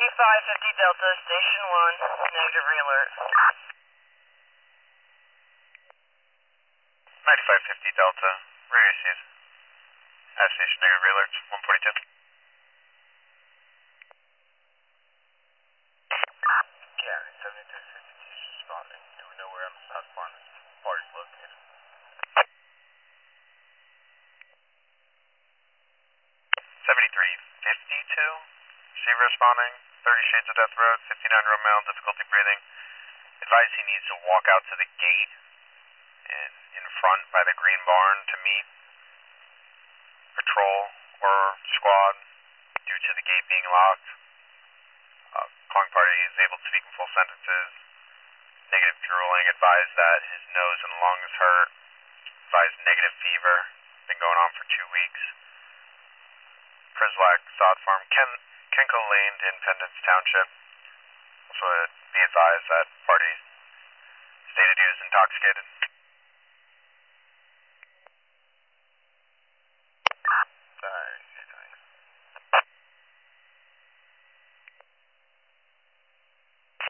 9550 Delta, Station 1, negative re-alert. 9550 Delta, radio received. At station negative re-alert, 142. County 7352 is responding. Do we know where on the South Barn this party is located? 7352, receiver responding, 30 Shades of Death Road, 59 Romeo, difficulty breathing. Advise he needs to walk out to the gate and in front by the green barn to meet patrol or squad due to the gate being locked. Calling party is able to speak in full sentences. Negative drooling, advised that his nose and lungs hurt. Advised negative fever, been going on for 2 weeks. Prislac, Sod Farm, Kenko Lane, Independence Township. Also be advised that party stated he was intoxicated.